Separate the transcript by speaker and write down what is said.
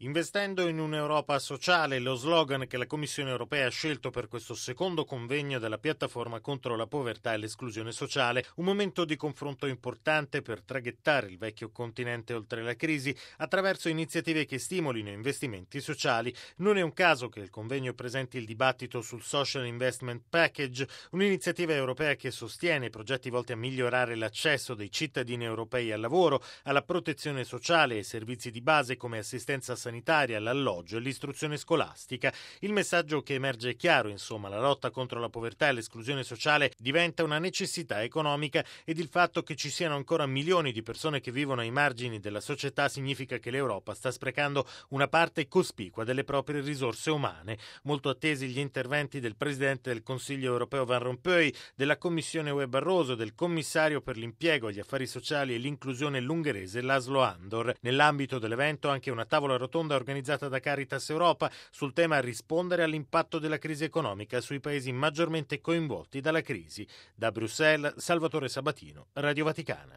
Speaker 1: Investendo in un'Europa sociale, lo slogan che la Commissione europea ha scelto per questo secondo convegno della piattaforma contro la povertà e l'esclusione sociale, un momento di confronto importante per traghettare il vecchio continente oltre la crisi attraverso iniziative che stimolino investimenti sociali. Non è un caso che il convegno presenti il dibattito sul Social Investment Package, un'iniziativa europea che sostiene progetti volti a migliorare l'accesso dei cittadini europei al lavoro, alla protezione sociale e ai servizi di base come assistenza sanitaria, l'alloggio e l'istruzione scolastica. Il messaggio che emerge è chiaro, insomma, la lotta contro la povertà e l'esclusione sociale diventa una necessità economica ed il fatto che ci siano ancora milioni di persone che vivono ai margini della società significa che l'Europa sta sprecando una parte cospicua delle proprie risorse umane. Molto attesi gli interventi del Presidente del Consiglio europeo Van Rompuy, della Commissione UE Barroso, del Commissario per l'impiego, gli affari sociali e l'inclusione l'ungherese Laszlo Andor. Nell'ambito dell'evento anche una tavola rotonda organizzata da Caritas Europa sul tema rispondere all'impatto della crisi economica sui paesi maggiormente coinvolti dalla crisi. Da Bruxelles, Salvatore Sabatino, Radio Vaticana.